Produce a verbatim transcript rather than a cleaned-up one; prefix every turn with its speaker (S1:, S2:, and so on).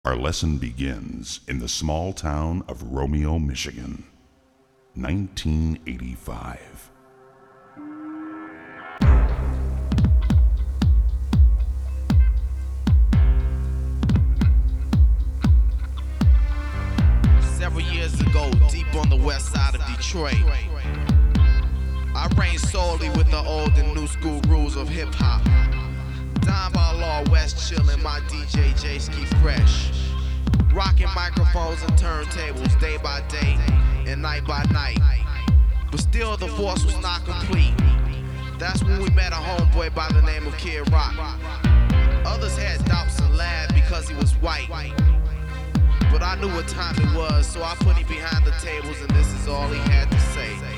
S1: Our lesson begins in the small town of Romeo, Michigan, nineteen eighty-five.
S2: Several years ago, deep on the west side of Detroit, I reigned solely with the old and new school rules of hip-hop. Down by Law West, chillin', my D J J-Ski fresh. Rocking microphones and turntables day by day and night by night. But still the force was not complete. That's when we met a homeboy by the name of Kid Rock. Others had doubts and laughed because he was white. But I knew what time it was, so I put him behind the tables and this is all he had to say.